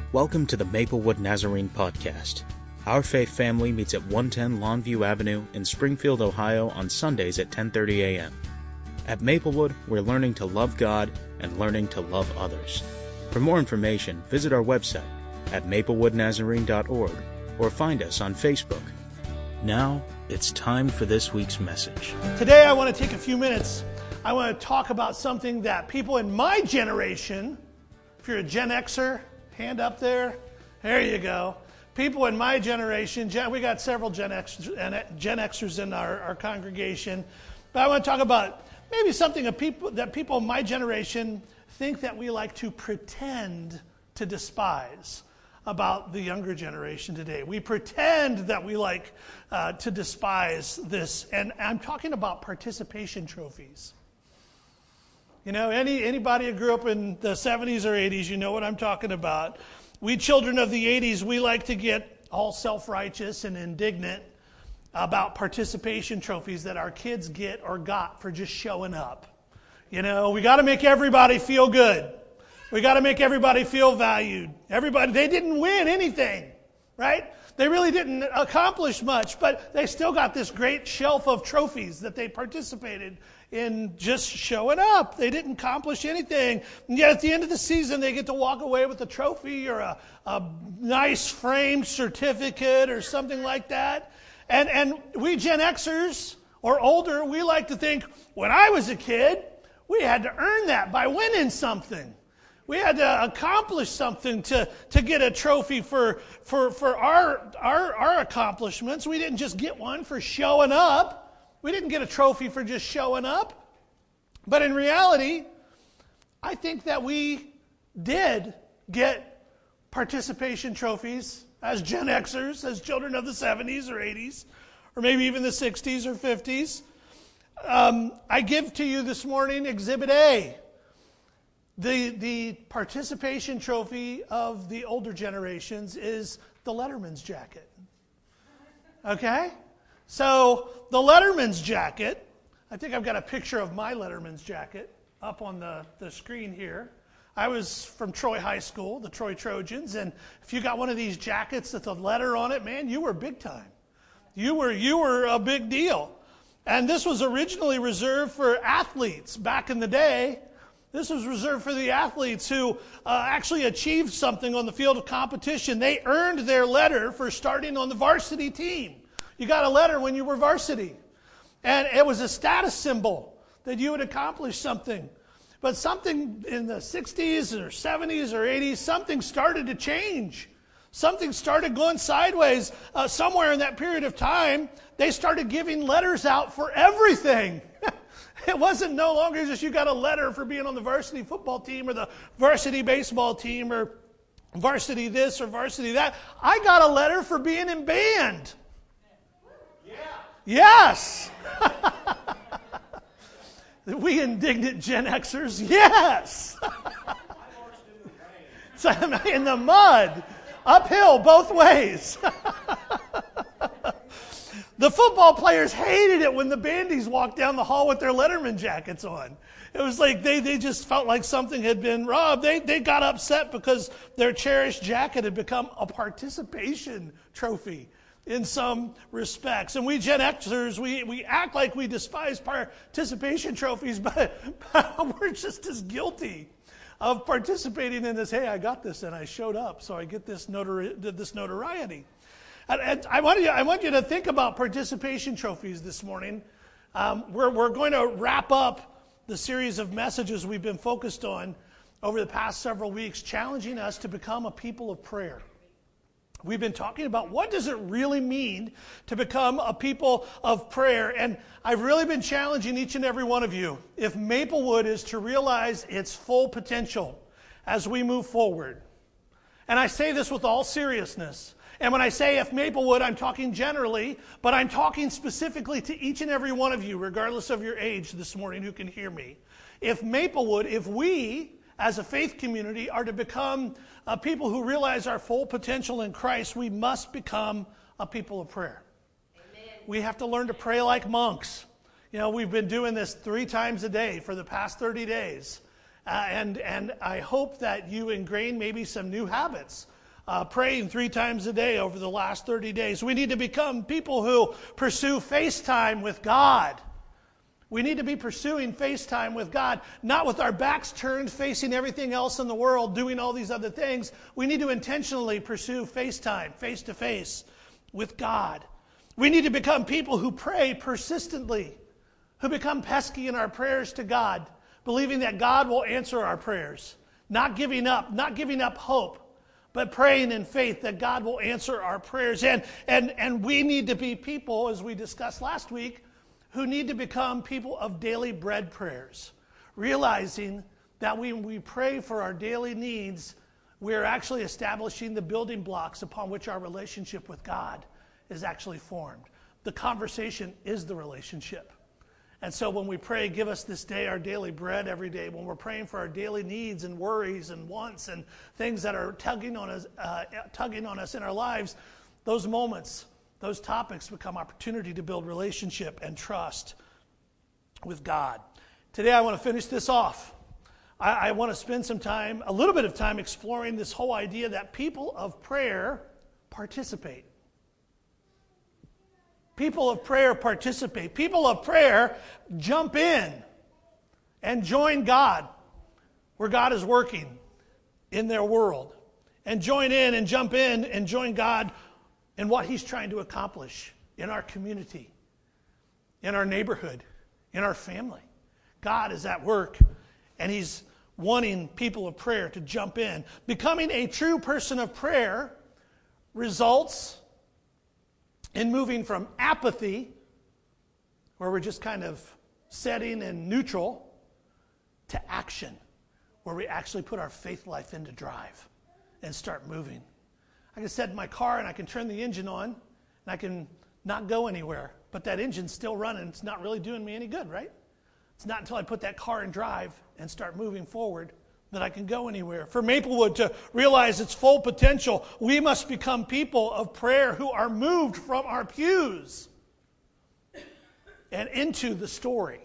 Welcome to the Maplewood Nazarene Podcast. Our faith family meets at 110 Longview Avenue in Springfield, Ohio on Sundays at 10:30 a.m. At Maplewood, we're learning to love God and learning to love others. For more information, visit our website at maplewoodnazarene.org or find us on Facebook. Now, it's time for this week's message. Today I want to take a few minutes. I want to talk about something that people in my generation, if you're a Gen Xer, hand up there. There you go. People in my generation, we got several Gen Xers in our congregation, but I want to talk about maybe something that people in my generation think that we like to pretend to despise about the younger generation today. We pretend that we like to despise this, and I'm talking about participation trophies. You know, anybody who grew up in the 70s or 80s, you know what I'm talking about. We children of the 80s, we like to get all self-righteous and indignant about participation trophies that our kids get or got for just showing up. You know, we got to make everybody feel good. We got to make everybody feel valued. They didn't win anything, right? They really didn't accomplish much, but they still got this great shelf of trophies that they participated in just showing up. They didn't accomplish anything. And yet at the end of the season, they get to walk away with a trophy or a nice framed certificate or something like that. And we Gen Xers or older, we like to think, when I was a kid, we had to earn that by winning something. We had to accomplish something to get a trophy for our accomplishments. We didn't just get one for showing up. We didn't get a trophy for just showing up. But in reality, I think that we did get participation trophies as Gen Xers, as children of the 70s or 80s, or maybe even the 60s or 50s. I give to you this morning Exhibit A. The participation trophy of the older generations is the Letterman's jacket. Okay? So the Letterman's jacket, I think I've got a picture of my Letterman's jacket up on the screen here. I was from Troy High School, the Troy Trojans, and if you got one of these jackets with a letter on it, man, you were big time. You were a big deal. And this was originally reserved for athletes back in the day. This was reserved for the athletes who actually achieved something on the field of competition. They earned their letter for starting on the varsity team. You got a letter when you were varsity. And it was a status symbol that you had accomplished something. But something in the 60s or 70s or 80s, something started to change. Something started going sideways. Somewhere in that period of time, they started giving letters out for everything. It wasn't no longer just you got a letter for being on the varsity football team or the varsity baseball team or varsity this or varsity that. I got a letter for being in band. Yeah. Yes. We indignant Gen Xers, yes. So in the mud, uphill both ways. The football players hated it when the bandies walked down the hall with their Letterman jackets on. It was like they just felt like something had been robbed. They got upset because their cherished jacket had become a participation trophy in some respects. And we Gen Xers, we act like we despise participation trophies, but we're just as guilty of participating in this. Hey, I got this and I showed up, so I get this notoriety. And I want you to think about participation trophies this morning. We're going to wrap up the series of messages we've been focused on over the past several weeks, challenging us to become a people of prayer. We've been talking about what does it really mean to become a people of prayer. And I've really been challenging each and every one of you. If Maplewood is to realize its full potential as we move forward, and I say this with all seriousness, and when I say if Maplewood, I'm talking generally, but I'm talking specifically to each and every one of you, regardless of your age this morning who can hear me. If Maplewood, if we as a faith community are to become people who realize our full potential in Christ, we must become a people of prayer. Amen. We have to learn to pray like monks. You know, we've been doing this 3 times a day for the past 30 days. And I hope that you ingrain maybe some new habits praying 3 times a day over the last 30 days. We need to become people who pursue FaceTime with God. We need to be pursuing FaceTime with God, not with our backs turned, facing everything else in the world, doing all these other things. We need to intentionally pursue FaceTime, face-to-face with God. We need to become people who pray persistently, who become pesky in our prayers to God, believing that God will answer our prayers, not giving up hope, but praying in faith that God will answer our prayers. And we need to be people, as we discussed last week, who need to become people of daily bread prayers, realizing that when we pray for our daily needs, we're actually establishing the building blocks upon which our relationship with God is actually formed. The conversation is the relationship. And so when we pray, give us this day our daily bread every day, when we're praying for our daily needs and worries and wants and things that are tugging on us in our lives, those moments, those topics become opportunity to build relationship and trust with God. Today I want to finish this off. I want to spend some time, a little bit of time, exploring this whole idea that people of prayer participate. People of prayer participate. People of prayer jump in and join God where God is working in their world. And join in and jump in and join God in what He's trying to accomplish in our community, in our neighborhood, in our family. God is at work, and He's wanting people of prayer to jump in. Becoming a true person of prayer results in moving from apathy, where we're just kind of setting and neutral, to action, where we actually put our faith life into drive and start moving. I can sit in my car and I can turn the engine on and I can not go anywhere, but that engine's still running. It's not really doing me any good, right? It's not until I put that car in drive and start moving forward that I can go anywhere. For Maplewood to realize its full potential, we must become people of prayer who are moved from our pews and into the story.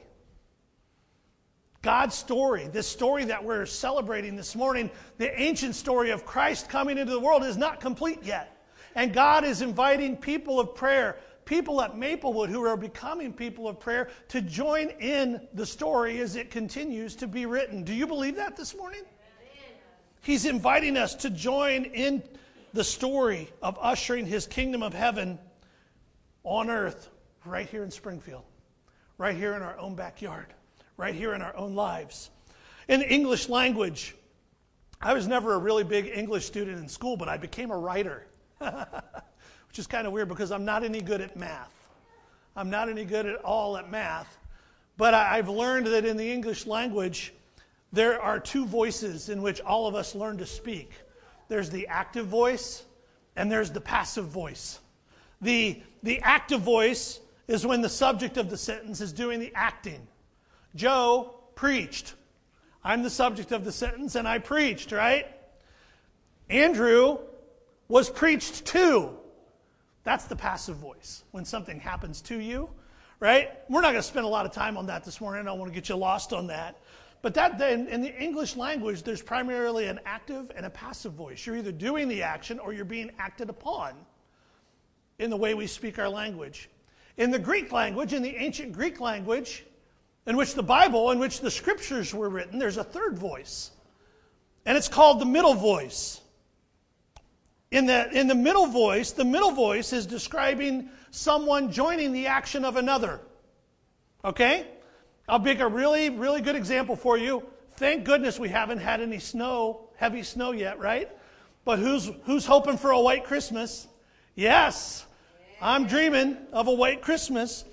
God's story, this story that we're celebrating this morning, the ancient story of Christ coming into the world, is not complete yet. And God is inviting people of prayer, people at Maplewood who are becoming people of prayer, to join in the story as it continues to be written. Do you believe that this morning? He's inviting us to join in the story of ushering His kingdom of heaven on earth right here in Springfield, right here in our own backyard, right here in our own lives. In the English language, I was never a really big English student in school, but I became a writer, which is kind of weird because I'm not any good at math. I'm not any good at all at math. But I've learned that in the English language, there are 2 voices in which all of us learn to speak. There's the active voice and there's the passive voice. The active voice is when the subject of the sentence is doing the acting. Joe preached. I'm the subject of the sentence and I preached, right? Andrew was preached to. That's the passive voice, when something happens to you, right? We're not going to spend a lot of time on that this morning. I don't want to get you lost on that. But that in the English language, there's primarily an active and a passive voice. You're either doing the action or you're being acted upon in the way we speak our language. In the Greek language, in the ancient Greek language, in which the Bible, in which the scriptures were written, there's a third voice. And it's called the middle voice. In the middle voice is describing someone joining the action of another. Okay? I'll make a really, really good example for you. Thank goodness we haven't had any heavy snow yet, right? But who's hoping for a white Christmas? Yes, I'm dreaming of a white Christmas.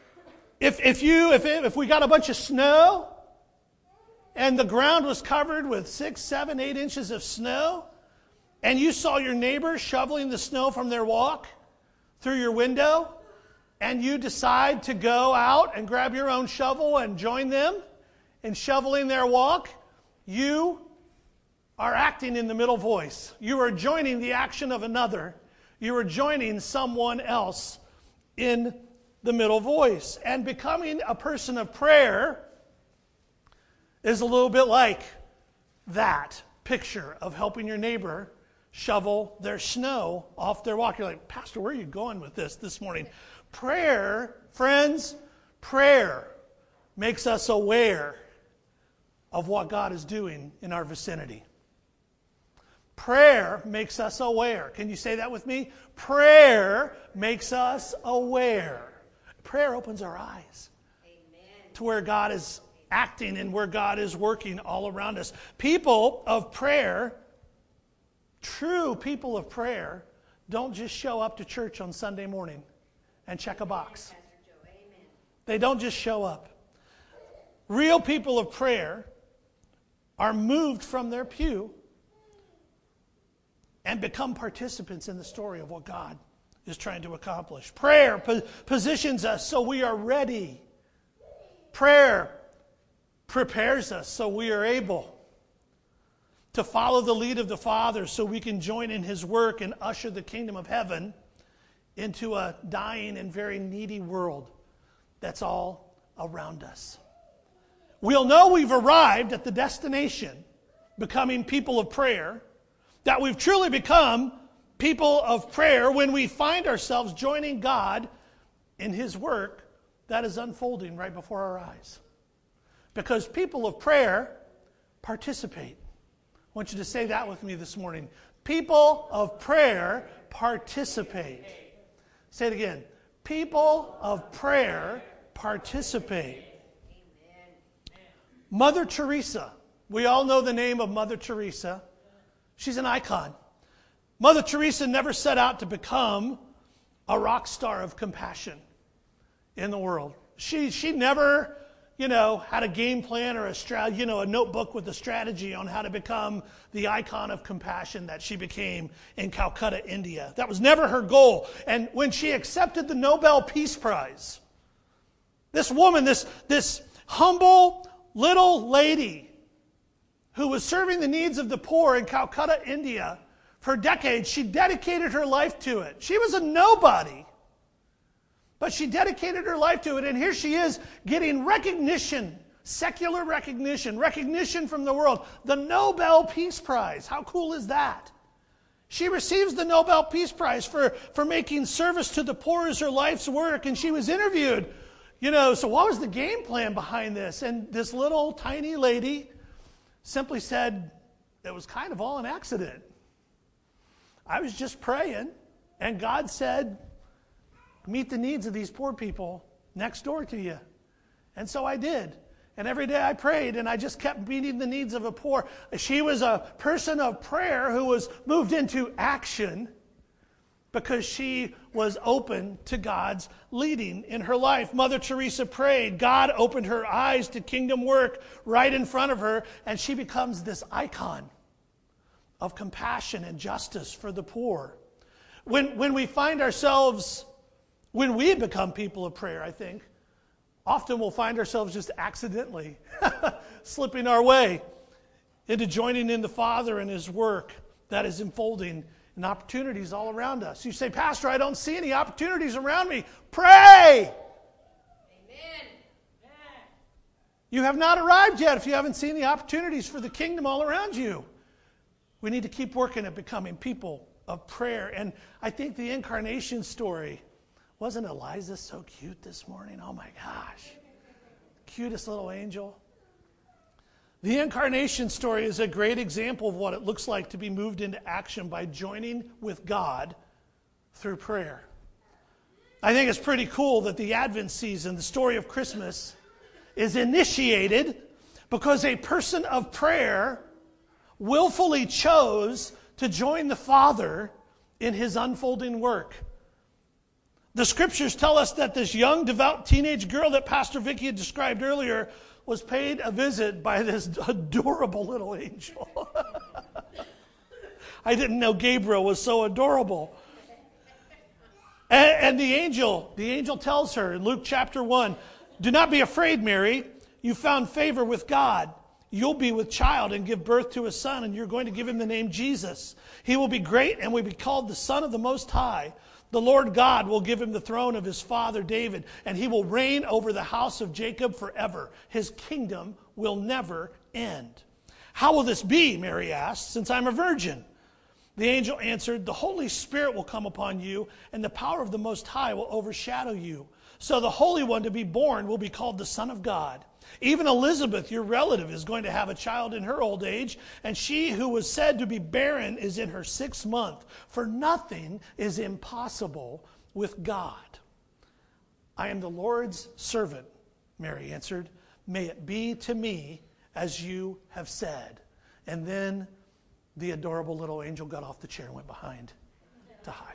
If we got a bunch of snow and the ground was covered with 6, 7, 8 inches of snow, and you saw your neighbor shoveling the snow from their walk through your window, and you decide to go out and grab your own shovel and join them in shoveling their walk, you are acting in the middle voice. You are joining the action of another. You are joining someone else in the middle voice. And becoming a person of prayer is a little bit like that picture of helping your neighbor shovel their snow off their walk. You're like, Pastor, where are you going with this morning? Prayer, friends, prayer makes us aware of what God is doing in our vicinity. Prayer makes us aware. Can you say that with me? Prayer makes us aware. Prayer opens our eyes to where God is acting and where God is working all around us. People of prayer, true people of prayer, don't just show up to church on Sunday morning and check a box. They don't just show up. Real people of prayer are moved from their pew and become participants in the story of what God is trying to accomplish. Prayer positions us so we are ready. Prayer prepares us so we are able to follow the lead of the Father so we can join in His work and usher the kingdom of heaven into a dying and very needy world that's all around us. We'll know we've arrived at the destination, becoming people of prayer, that we've truly become people of prayer when we find ourselves joining God in His work that is unfolding right before our eyes. Because people of prayer participate. I want you to say that with me this morning. People of prayer participate. Say it again. People of prayer participate. Mother Teresa. We all know the name of Mother Teresa. She's an icon. Mother Teresa never set out to become a rock star of compassion in the world. She never, had a game plan or a notebook with a strategy on how to become the icon of compassion that she became in Calcutta, India. That was never her goal. And when she accepted the Nobel Peace Prize, this woman, this humble little lady who was serving the needs of the poor in Calcutta, India, for decades, she dedicated her life to it. She was a nobody, but she dedicated her life to it, and here she is getting recognition, secular recognition from the world, the Nobel Peace Prize. How cool is that? She receives the Nobel Peace Prize for making service to the poor as her life's work, and she was interviewed. So what was the game plan behind this? And this little tiny lady simply said, it was kind of all an accident. I was just praying, and God said, meet the needs of these poor people next door to you. And so I did. And every day I prayed, and I just kept meeting the needs of the poor. She was a person of prayer who was moved into action because she was open to God's leading in her life. Mother Teresa prayed. God opened her eyes to kingdom work right in front of her, and she becomes this icon of compassion and justice for the poor. When we find ourselves, when we become people of prayer, I think, often we'll find ourselves just accidentally slipping our way into joining in the Father and His work that is unfolding and opportunities all around us. You say, Pastor, I don't see any opportunities around me. Pray! Amen. You have not arrived yet if you haven't seen the opportunities for the kingdom all around you. We need to keep working at becoming people of prayer. And I think the incarnation story, wasn't Eliza so cute this morning? Oh my gosh. Cutest little angel. The incarnation story is a great example of what it looks like to be moved into action by joining with God through prayer. I think it's pretty cool that the Advent season, the story of Christmas, is initiated because a person of prayer willfully chose to join the Father in His unfolding work. The scriptures tell us that this young, devout teenage girl that Pastor Vicki had described earlier was paid a visit by this adorable little angel. I didn't know Gabriel was so adorable. And the angel tells her in Luke chapter 1, do not be afraid, Mary. You found favor with God. You'll be with child and give birth to a son, and you're going to give him the name Jesus. He will be great and will be called the Son of the Most High. The Lord God will give him the throne of his father David, and he will reign over the house of Jacob forever. His kingdom will never end. How will this be, Mary asked, since I'm a virgin? The angel answered, "The Holy Spirit will come upon you, and the power of the Most High will overshadow you. So the Holy One to be born will be called the Son of God. Even Elizabeth, your relative, is going to have a child in her old age, and she who was said to be barren is in her 6th month. For nothing is impossible with God." "I am the Lord's servant," Mary answered. "May it be to me as you have said." And then the adorable little angel got off the chair and went behind to hide.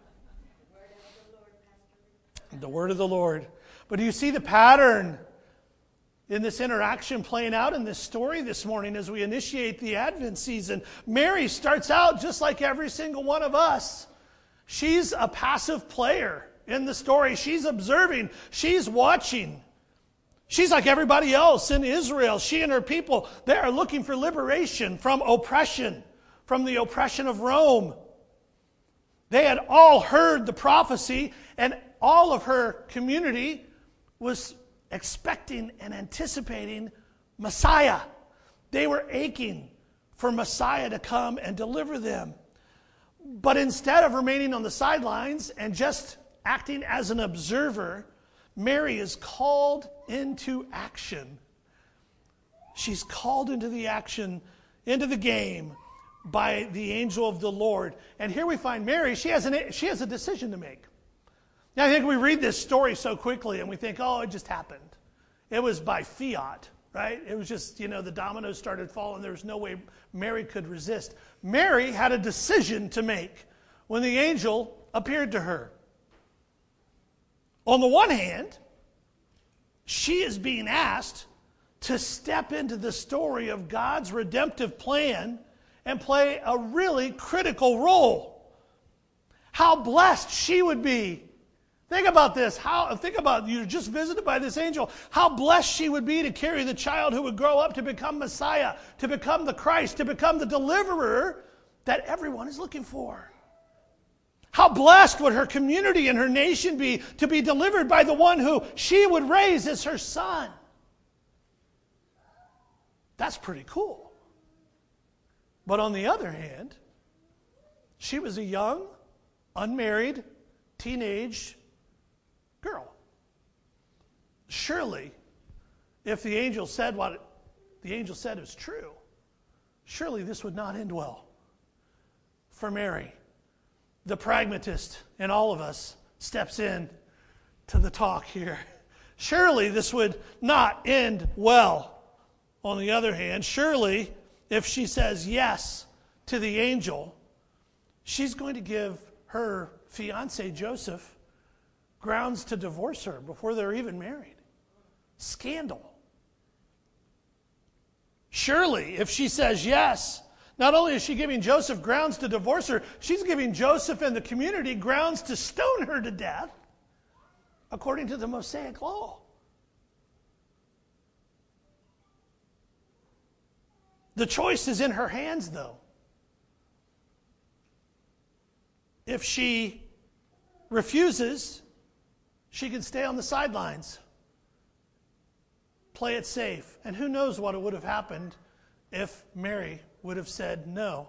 The word of the Lord. But do you see the pattern in this interaction playing out in this story this morning as we initiate the Advent season? Mary starts out just like every single one of us. She's a passive player in the story. She's observing. She's watching. She's like everybody else in Israel. She and her people, they are looking for liberation from oppression, from the oppression of Rome. They had all heard the prophecy, and all of her community was expecting and anticipating Messiah. They were aching for Messiah to come and deliver them. But instead of remaining on the sidelines and just acting as an observer, Mary is called into action. She's called into the action, into the game by the angel of the Lord. And here we find Mary, she has a decision to make. Now, I think we read this story so quickly and we think, oh, it just happened. It was by fiat, right? It was just, the dominoes started falling. There was no way Mary could resist. Mary had a decision to make when the angel appeared to her. On the one hand, she is being asked to step into the story of God's redemptive plan and play a really critical role. How blessed she would be. Think about this. Think about you're just visited by this angel. How blessed she would be to carry the child who would grow up to become Messiah, to become the Christ, to become the deliverer that everyone is looking for. How blessed would her community and her nation be to be delivered by the one who she would raise as her son. That's pretty cool. But on the other hand, she was a young, unmarried, teenage girl. Surely, if the angel said what the angel said was true, surely this would not end well for Mary. The pragmatist in all of us steps in to the talk here. Surely this would not end well. On the other hand, surely if she says yes to the angel, she's going to give her fiancé Joseph grounds to divorce her before they're even married. Scandal. Surely if she says yes, not only is she giving Joseph grounds to divorce her, she's giving Joseph and the community grounds to stone her to death according to the Mosaic law. The choice is in her hands, though. If she refuses, she can stay on the sidelines, play it safe. And who knows what would have happened if Mary would have said no.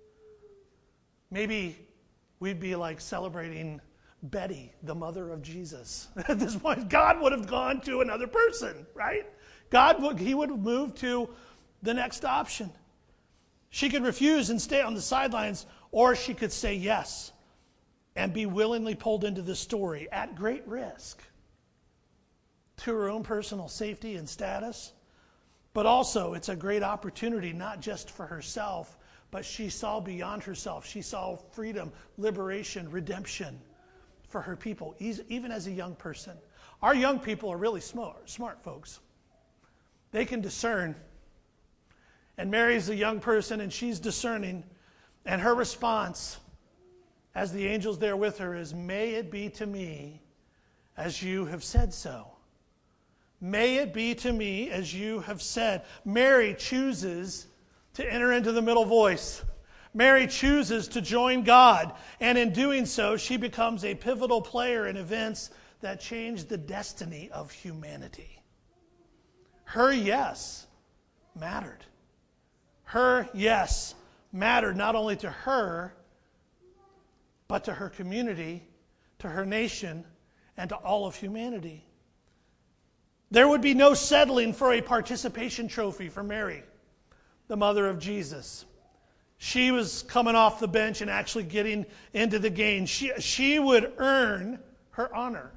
Maybe we'd be like celebrating Betty, the mother of Jesus. At this point, God would have gone to another person, right? He would have moved to the next option. She could refuse and stay on the sidelines, or she could say yes and be willingly pulled into the story at great risk to her own personal safety and status. But also, it's a great opportunity not just for herself, but she saw beyond herself. She saw freedom, liberation, redemption for her people, even as a young person. Our young people are really smart folks. They can discern. And Mary's a young person, and she's discerning. And her response, as the angel's there with her, is, "May it be to me as you have said so." May it be to me as you have said. Mary chooses to enter into the middle voice. Mary chooses to join God. And in doing so, she becomes a pivotal player in events that change the destiny of humanity. Her yes mattered. Her yes mattered not only to her, but to her community, to her nation, and to all of humanity. There would be no settling for a participation trophy for Mary, the mother of Jesus. She was coming off the bench and actually getting into the game. She would earn her honor.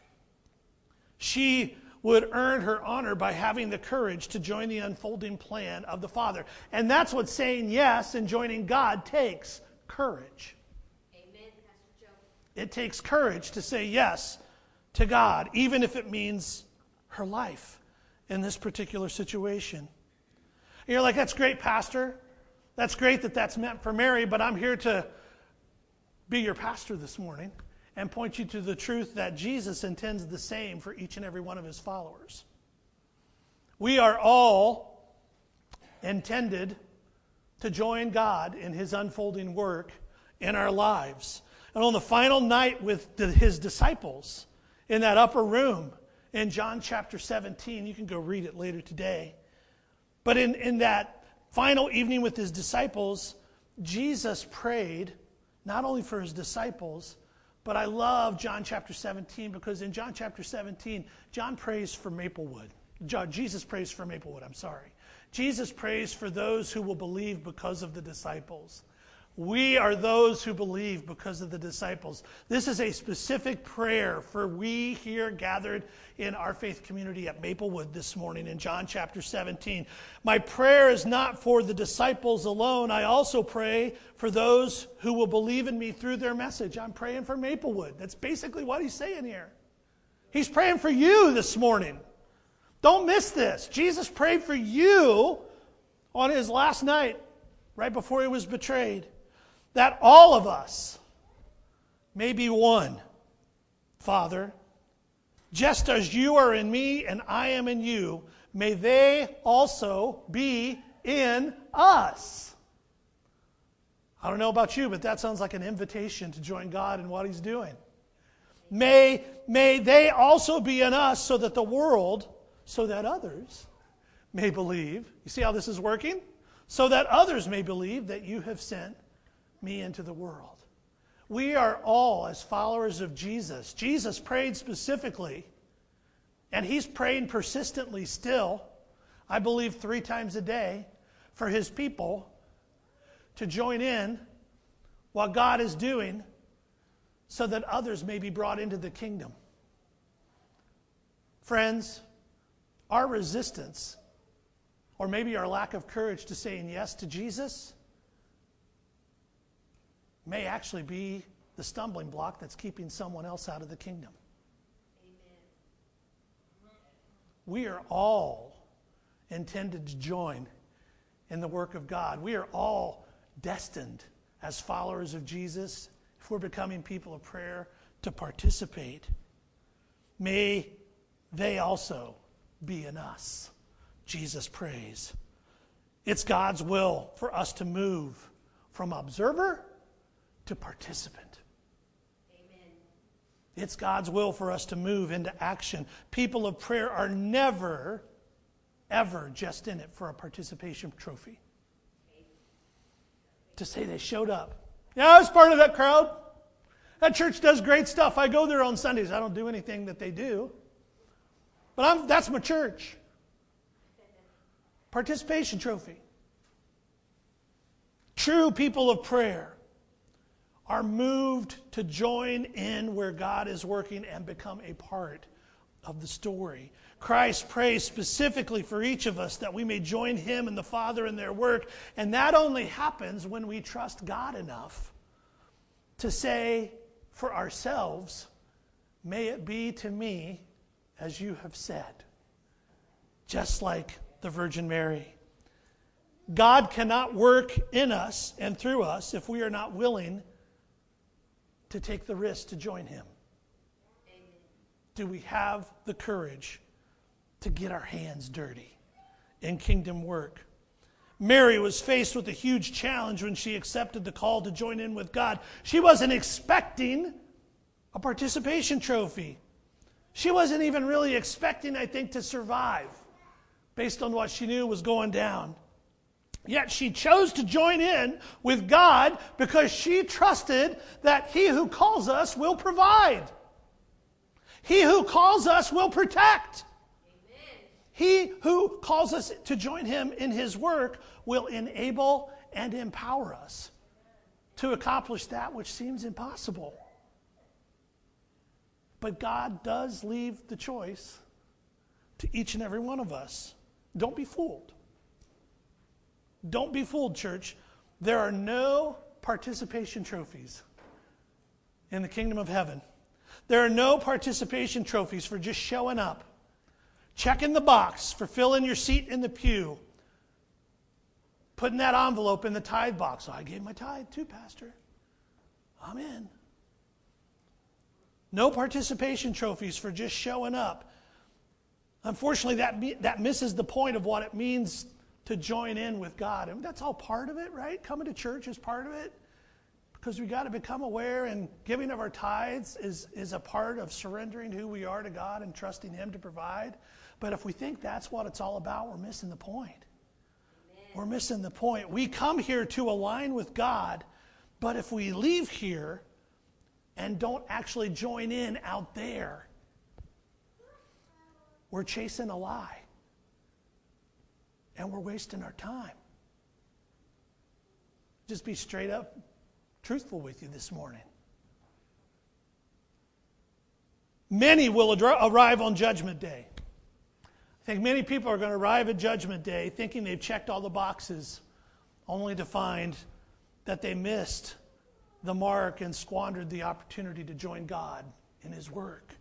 She would earn her honor by having the courage to join the unfolding plan of the Father. And that's what saying yes and joining God takes, courage. Amen, Pastor Joe. It takes courage to say yes to God, even if it means her life in this particular situation. And you're like, that's great, Pastor. That's great that that's meant for Mary, but I'm here to be your pastor this morning and point you to the truth that Jesus intends the same for each and every one of his followers. We are all intended to join God in his unfolding work in our lives. And on the final night with his disciples in that upper room in John chapter 17, you can go read it later today. But in that final evening with his disciples, Jesus prayed not only for his disciples, but I love John chapter 17 because in John chapter 17, John prays for Maplewood. Jesus prays for Maplewood, Jesus prays for those who will believe because of the disciples. We are those who believe because of the disciples. This is a specific prayer for we here gathered in our faith community at Maplewood this morning in John chapter 17. My prayer is not for the disciples alone. I also pray for those who will believe in me through their message. I'm praying for Maplewood. That's basically what he's saying here. He's praying for you this morning. Don't miss this. Jesus prayed for you on his last night, right before he was betrayed, that all of us may be one, Father. Just as you are in me and I am in you, may they also be in us. I don't know about you, but that sounds like an invitation to join God in what he's doing. May they also be in us so that the world, so that others may believe. You see how this is working? So that others may believe that you have sent me into the world. We are all, as followers of Jesus, Jesus prayed specifically, and he's praying persistently still, I believe 3 times a day, for his people to join in what God is doing so that others may be brought into the kingdom. Friends, our resistance, or maybe our lack of courage to saying yes to Jesus, may actually be the stumbling block that's keeping someone else out of the kingdom. Amen. We are all intended to join in the work of God. We are all destined as followers of Jesus, if we're becoming people of prayer, to participate. May they also be in us. Jesus prays. It's God's will for us to move from observer to participant. Amen. It's God's will for us to move into action. People of prayer are never, ever just in it for a participation trophy. To say they showed up. Yeah, I was part of that crowd. That church does great stuff. I go there on Sundays. I don't do anything that they do. But that's my church. Participation trophy. True people of prayer are moved to join in where God is working and become a part of the story. Christ prays specifically for each of us that we may join him and the Father in their work. And that only happens when we trust God enough to say for ourselves, may it be to me as you have said. Just like the Virgin Mary. God cannot work in us and through us if we are not willing to take the risk to join him. Amen. Do we have the courage to get our hands dirty in kingdom work? Mary was faced with a huge challenge when she accepted the call to join in with God. She wasn't expecting a participation trophy. She wasn't even really expecting, I think, to survive based on what she knew was going down. Yet she chose to join in with God because she trusted that He who calls us will provide. He who calls us will protect. Amen. He who calls us to join Him in His work will enable and empower us to accomplish that which seems impossible. But God does leave the choice to each and every one of us. Don't be fooled. Don't be fooled, church. There are no participation trophies in the kingdom of heaven. There are no participation trophies for just showing up, checking the box for filling your seat in the pew, putting that envelope in the tithe box. Oh, I gave my tithe too, Pastor. I'm in. No participation trophies for just showing up. Unfortunately, that misses the point of what it means to join in with God. And that's all part of it, right? Coming to church is part of it. Because we got to become aware, and giving of our tithes is a part of surrendering who we are to God and trusting Him to provide. But if we think that's what it's all about, we're missing the point. Amen. We're missing the point. We come here to align with God, but if we leave here and don't actually join in out there, we're chasing a lie. And we're wasting our time. Just be straight up truthful with you this morning. Many will arrive on Judgment Day. I think many people are going to arrive at Judgment Day thinking they've checked all the boxes, only to find that they missed the mark and squandered the opportunity to join God in His work.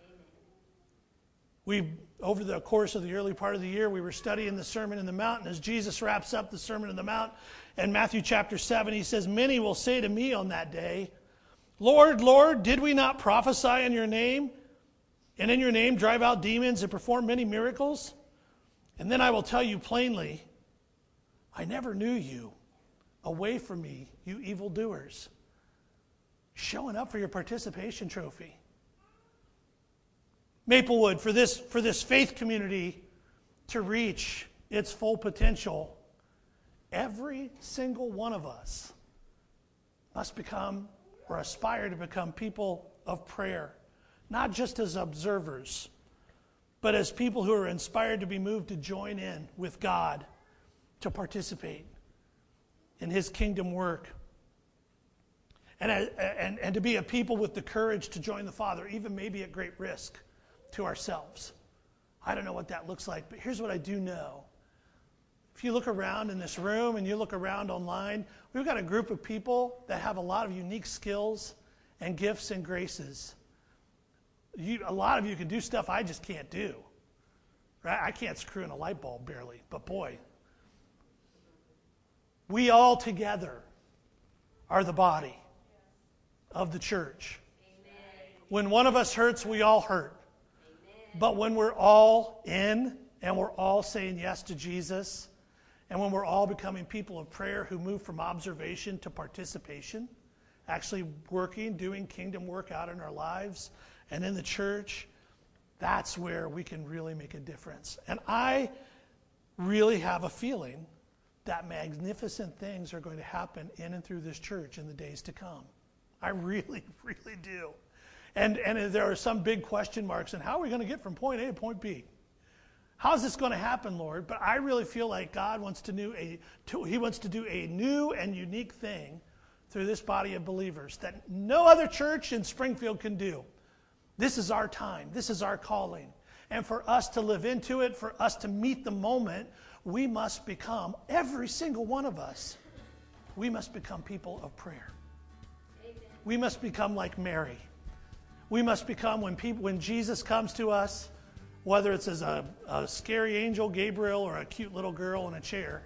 Over the course of the early part of the year, we were studying the Sermon on the Mount, and as Jesus wraps up the Sermon on the Mount in Matthew chapter 7, He says, "Many will say to me on that day, 'Lord, Lord, did we not prophesy in your name, and in your name drive out demons and perform many miracles?' And then I will tell you plainly, I never knew you. Away from me, you evildoers." Showing up for your participation trophy. Maplewood, for this faith community to reach its full potential, every single one of us must become or aspire to become people of prayer, not just as observers, but as people who are inspired to be moved to join in with God, to participate in His kingdom work, and to be a people with the courage to join the Father, even maybe at great risk to ourselves. I don't know what that looks like, but here's what I do know. If you look around in this room and you look around online, we've got a group of people that have a lot of unique skills and gifts and graces. A lot of you can do stuff I just can't do. Right? I can't screw in a light bulb barely, but boy, we all together are the body of the church. Amen. When one of us hurts, we all hurt. But when we're all in and we're all saying yes to Jesus, and when we're all becoming people of prayer who move from observation to participation, actually working, doing kingdom work out in our lives and in the church, that's where we can really make a difference. And I really have a feeling that magnificent things are going to happen in and through this church in the days to come. I really, really do. And there are some big question marks, and how are we going to get from point A to point B? How is this going to happen, Lord? But I really feel like God wants to do a new and unique thing through this body of believers that no other church in Springfield can do. This is our time. This is our calling. And for us to live into it, for us to meet the moment, we must become, every single one of us, we must become people of prayer. Amen. We must become like Mary. We must become, when Jesus comes to us, whether it's as a scary angel, Gabriel, or a cute little girl in a chair,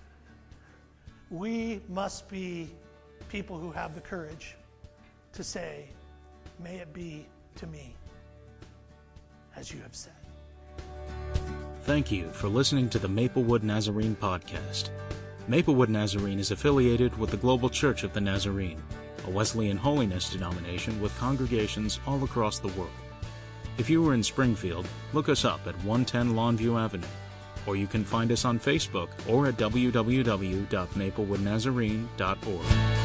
we must be people who have the courage to say, "May it be to me, as you have said." Thank you for listening to the Maplewood Nazarene podcast. Maplewood Nazarene is affiliated with the Global Church of the Nazarene, a Wesleyan holiness denomination with congregations all across the world. If you are in Springfield, look us up at 110 Longview Avenue. or you can find us on Facebook or at www.maplewoodnazarene.org.